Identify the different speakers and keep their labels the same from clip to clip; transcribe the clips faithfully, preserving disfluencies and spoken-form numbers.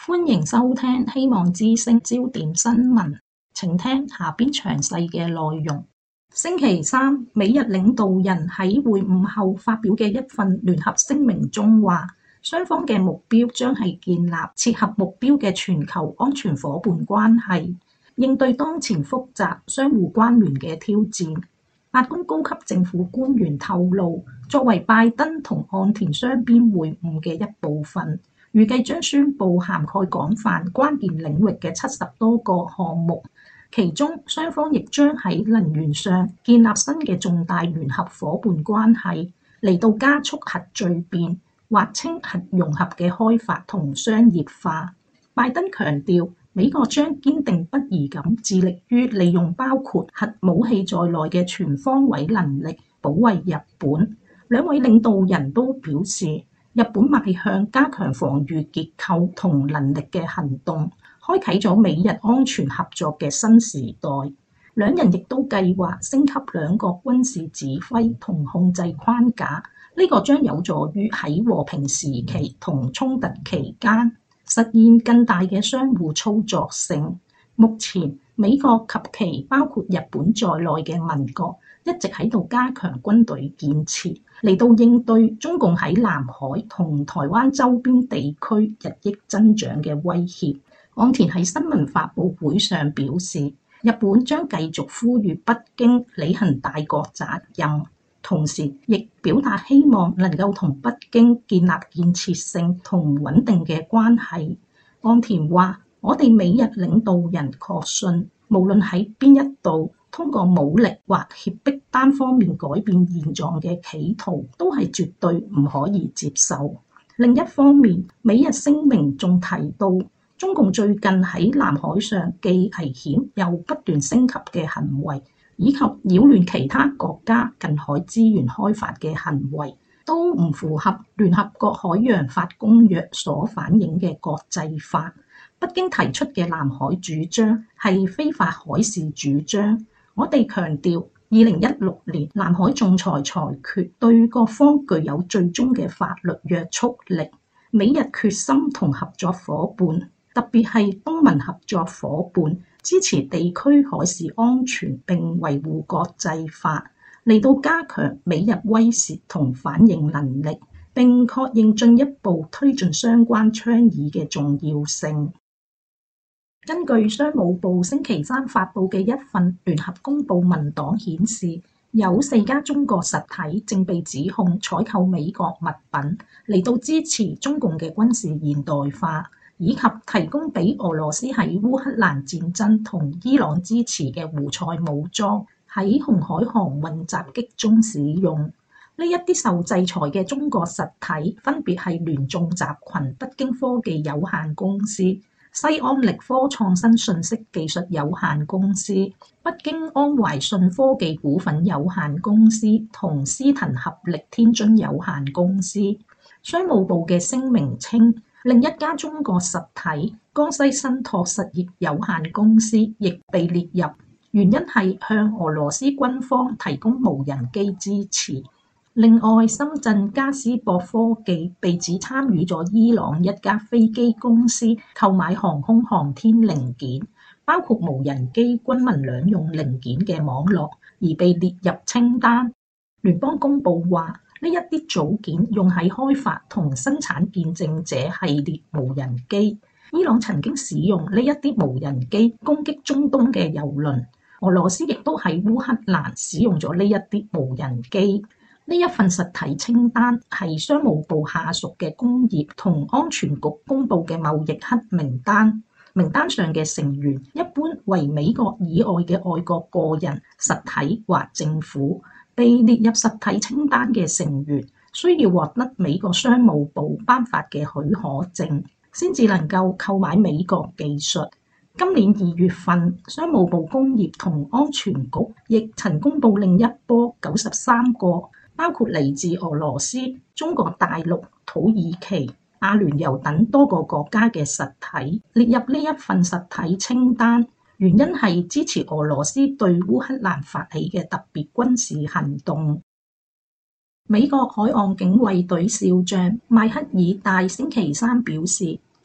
Speaker 1: 歡迎收聽希望之聲焦點新聞，請聽下邊詳細嘅內容。星期三，美日領導人喺會晤後發表嘅一份聯合聲明中話，雙方嘅目標將係建立切合目標嘅全球安全夥伴關係，應對當前複雜相互關聯嘅挑戰。白宮高級政府官員透露，作為拜登同岸田雙邊會晤嘅一部分，預計將宣布涵蓋廣泛關鍵領域嘅七十多個項目，其中雙方亦將喺能源上建立新嘅重大聯合夥伴關係，嚟到加速核聚變，劃清核融合嘅開發同商業化。拜登強調，美國將堅定不移咁致力於利用包括核武器在內嘅全方位能力保衛日本。兩位領導人都表示，日本邁向加強防禦結構同能力嘅行動，開啟咗美日安全合作嘅新時代。兩人亦都計劃升級兩國軍事指揮同控制框架，呢個將有助於喺和平時期同衝突期間實現更大嘅相互操作性。目前，美國及其包括日本在內嘅盟國一直喺度加強軍隊建設，嚟到應對中共喺南海同台灣周邊地區日益增長嘅威脅。岸田喺新聞發佈會上表示，日本將繼續呼籲北京履行大國責任，同時亦表達希望能夠同北京建立建設性同穩定嘅關係。岸田話，我哋美日領導人確信，無論喺邊一度，通過武力或脅迫單方面改變現狀嘅企圖，都係絕對唔可以接受。另一方面，美日聲明仲提到，中共最近喺南海上既危險又不斷升級嘅行為，以及擾亂其他國家近海資源開發嘅行為，都唔符合聯合國海洋法公約所反映嘅國際法。北京提出嘅南海主張係非法海事主張。我哋強調，二零一六年南海仲裁裁決對各方具有最終嘅法律約束力。美日決心同合作夥伴，特別係東盟合作夥伴，支持地區海事安全並維護國際法，嚟到加強美日威懾同反應能力，並確認進一步推進相關倡議嘅重要性。根據商務部星期三發布嘅一份聯合公報文檔顯示，有四家中國實體正被指控採購美國物品嚟到支持中共嘅軍事現代化，以及提供俾俄羅斯喺烏克蘭戰爭同伊朗支持嘅胡塞武裝喺紅海航運襲擊中使用。呢一啲受制裁嘅中國實體分別係聯眾集群北京科技有限公司、西安力科創新信息技術有限公司、北京安懷信科技股份有限公司同斯騰合力天津有限公司。商務部嘅聲明稱，另一家中國實體江西新拓實業有限公司亦被列入，原因係向俄羅斯軍方提供無人機支持。另外，深圳加斯博科技被指參與咗伊朗一家飛機公司購買航空航天零件，包括無人機軍民兩用零件嘅網絡，而被列入清單。聯邦公報話，呢一啲組件用喺開發同生產見證者系列無人機。伊朗曾經使用呢一啲無人機攻擊中東嘅油輪，俄羅斯亦都喺烏克蘭使用咗呢一啲無人機。呢一份實體清單係商務部下屬嘅工業同安全局公佈嘅貿易黑名單，名單上嘅成員一般為美國以外嘅外國個人、實體或政府。被列入實體清單嘅成員需要獲得美國商務部頒發嘅許可證，先至能夠購買美國技術。今年二月份，商務部工業同安全局亦曾公佈另一波九十三個，包括嚟自俄羅斯、中國大陸、土耳其、阿聯酋等多個國家嘅實體列入呢一份實體清單，原因係支持俄羅斯對烏克蘭發起嘅特別軍事行動。美國海岸警衛隊少將邁克爾戴星期三表示，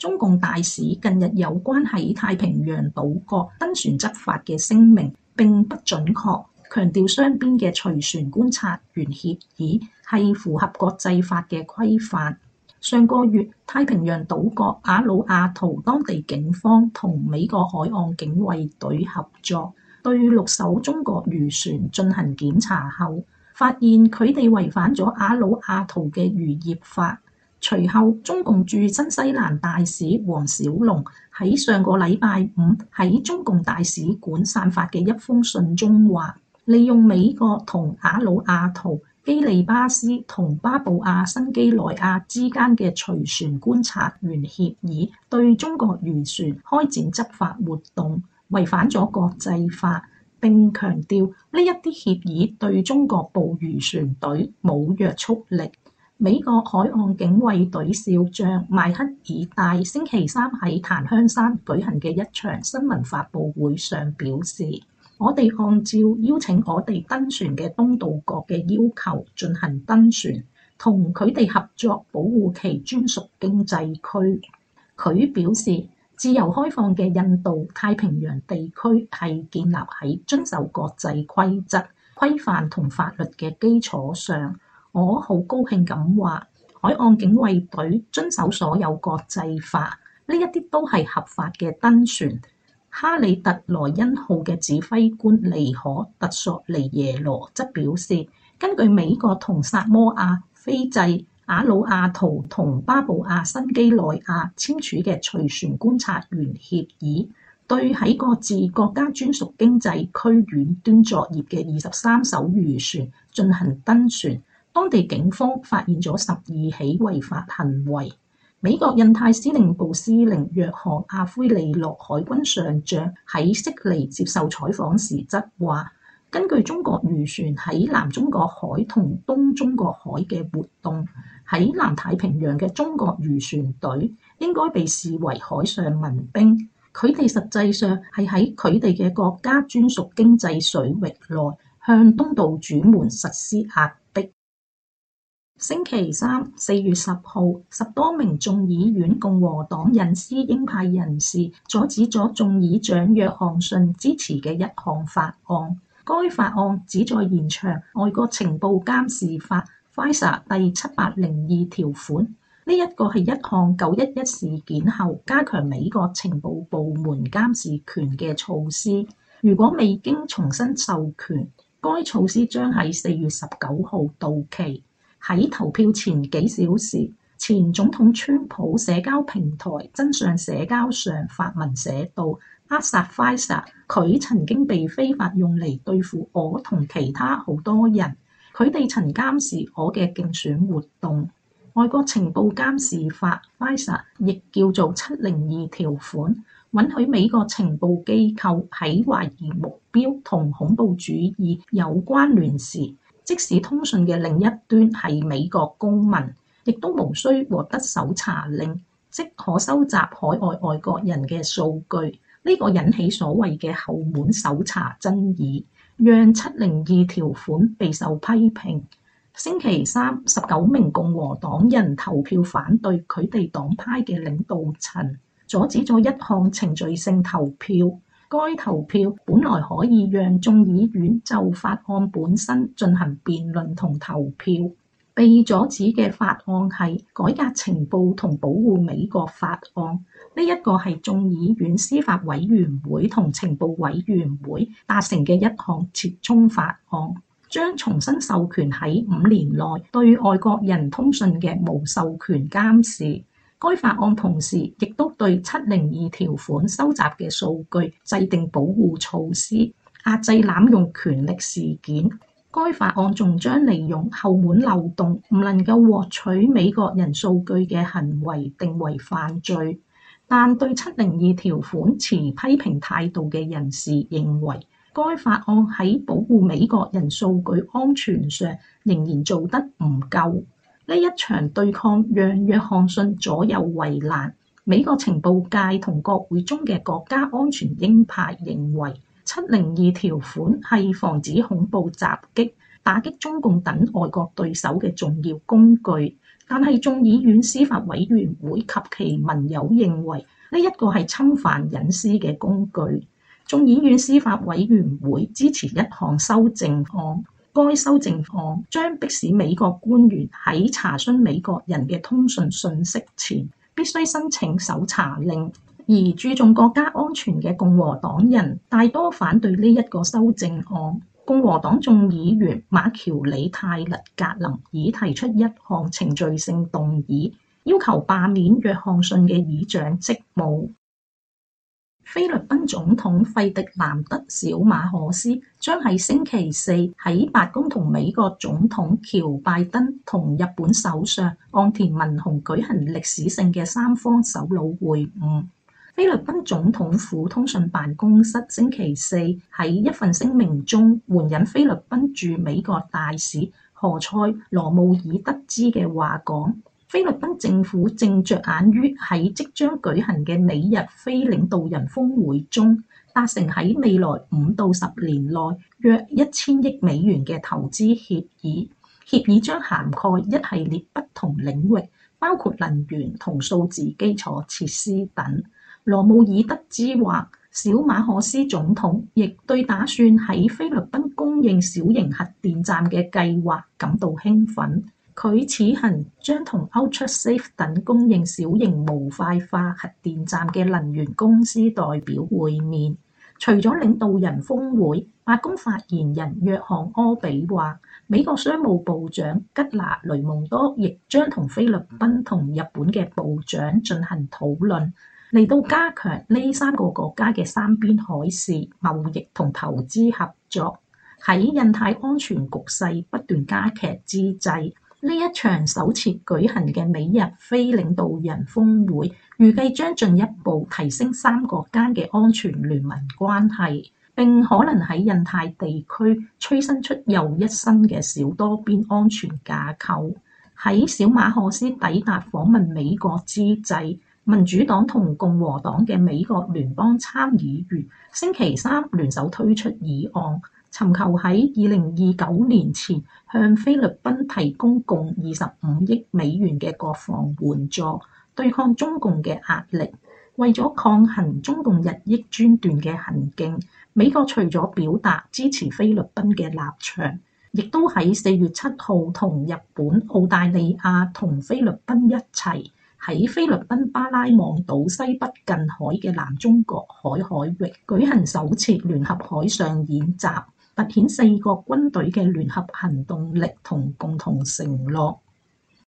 Speaker 1: 中共大使近日有關喺太平洋島國登船執法嘅聲明並不準確，強調雙邊嘅隨船觀察員協議係符合國際法嘅規範。上個月，太平洋島國瓦努阿圖當地警方同美國海岸警衛隊合作，對六艘中國漁船進行檢查後，發現佢哋違反咗瓦努阿圖嘅漁業法。隨後，中共駐新西蘭大使黃小龍喺上個禮拜五喺中共大使館散發嘅一封信中話，利用美國同瓦努阿圖、基里巴斯同巴布亞新幾內亞之間嘅隨船觀察員協議，對中國漁船開展執法活動，違反咗國際法。並強調呢一啲協議對中國捕魚船隊冇約束力。美國海岸警衛隊少將邁克爾戴星期三喺檀香山舉行嘅一場新聞發佈會上表示，我哋按照邀請我哋登船嘅東道國嘅要求進行登船，同佢哋合作保護其專屬經濟區。佢表示，自由開放嘅印度太平洋地區係建立喺遵守國際規則、規範同法律嘅基礎上。我好高興咁話，海岸警衛隊遵守所有國際法，呢一啲都係合法嘅登船。哈里特萊恩號嘅指揮官尼可特索尼耶羅則表示，根據美國同薩摩亞、斐濟、瓦努阿圖同巴布亞新幾內亞簽署嘅隨船觀察員協議，對喺各自國家專屬經濟區遠端作業嘅二十三艘漁船進行登船。當地警方發現咗十二起違法行為。美國印太司令部司令約翰阿奎利諾海軍上將喺悉尼接受採訪時則話，根據中國漁船喺南中國海同東中國海嘅活動，喺南太平洋嘅中國漁船隊應該被視為海上民兵，佢哋實際上係喺佢哋嘅國家專屬經濟水域內向東道主們實施壓迫。星期三四月十號，十多名眾議院共和黨引師鷹派人士阻止咗眾議長約翰遜支持嘅一項法案。該法案旨在延長外國情報監視法 （FISA） 第七百零二條款。呢一個係一項九一一事件後加強美國情報部門監視權嘅措施。如果未經重新授權，該措施將喺四月十九號到期。喺投票前幾小時，前總統川普社交平台真相社交上發文寫道，扼殺 FISA， 佢曾經被非法用嚟對付我同其他好多人，佢哋曾監視我嘅競選活動。外國情報監視法 FISA 亦叫做七零二條款，允許美國情報機構喺懷疑目標同恐怖主義有關聯時，即使通訊嘅另一端係美國公民，亦都無需獲得搜查令，即可收集海外外國人嘅數據。呢個引起所謂嘅後門搜查爭議，讓七零二條款備受批評。星期三，十九名共和黨人投票反對佢哋黨派嘅領導層，阻止咗一項程序性投票。該投票本來可以讓眾議院就法案本身進行辯論同投票，被阻止嘅法案係改革情報同保護美國法案。呢一個係眾議院司法委員會同情報委員會達成嘅一項折衷法案，將重新授權喺五年內對外國人通訊嘅無授權監視。該法案同時亦都對七零二條款收集嘅數據制定保護措施，壓制濫用權力事件。該法案仲將利用後門漏洞唔能夠獲取美國人數據嘅行為定為犯罪。但對七零二條款持批評態度嘅人士認為，該法案喺保護美國人數據安全上仍然做得唔夠。呢一場對抗讓約翰遜左右為難。美國情報界同國會中嘅國家安全鷹派認為，七零二條款係防止恐怖襲擊、打擊中共等外國對手嘅重要工具， 但係眾議院司法委員會及其盟友認為呢一個係侵犯隱私嘅工具。眾議院司法委員會支持一項修正案，該修正案將迫使美國官員喺查詢美國人嘅通訊訊息前必須申請搜查令。而注重國家安全嘅共和黨人大多反對呢一個修正案。共和黨眾議員馬喬里泰勒格林已提出一項程序性動議，要求罷免約翰遜嘅議長職務。菲律賓總統費迪南德小馬可斯將喺星期四喺白宮同美國總統喬拜登同日本首相岸田文雄舉行歷史性嘅三方首腦會晤。菲律賓總統府通訊辦公室星期四喺一份聲明中援引菲律賓駐美國大使何塞羅姆爾德茲嘅話講，菲律賓政府正着眼於喺即將舉行嘅美日非領導人峰會中達成喺未來五到十年內約一千億美元嘅投資協議，協議將涵蓋一系列不同領域，包括能源同數字基礎設施等。羅姆爾德茲話，小馬可斯總統亦對打算喺菲律賓供應小型核電站嘅計劃感到興奮。佢此行將同 Ultrasafe 等供應小型模塊化核電站嘅能源公司代表會面。除咗領導人峰會，白宮發言人約翰柯比話，美國商務部長吉拿雷蒙多亦將同菲律賓同日本嘅部長進行討論，嚟到加強呢三個國家嘅三邊海事貿易同投資合作。喺印太安全局勢不斷加劇之際，呢一場首次舉行嘅美日非領導人峰會預計將進一步提升三國間嘅安全聯盟關係，並可能喺印太地區催生出又一新嘅小多邊安全架構。喺小馬可斯抵達訪問美國之際，民主黨同共和黨嘅美國聯邦參議員星期三聯手推出議案，尋求喺二零二九年前向菲律賓提供共二十五億美元嘅國防援助，對抗中共嘅壓力。為咗抗衡中共日益專斷嘅行徑，美國除咗表達支持菲律賓嘅立場，亦都喺四月七號同日本、澳大利亞同菲律賓一齊喺菲律賓巴拉望島西北近海嘅南中國海海域舉行首次聯合海上演習，凸顯四國軍隊嘅聯合行動力同共同承諾。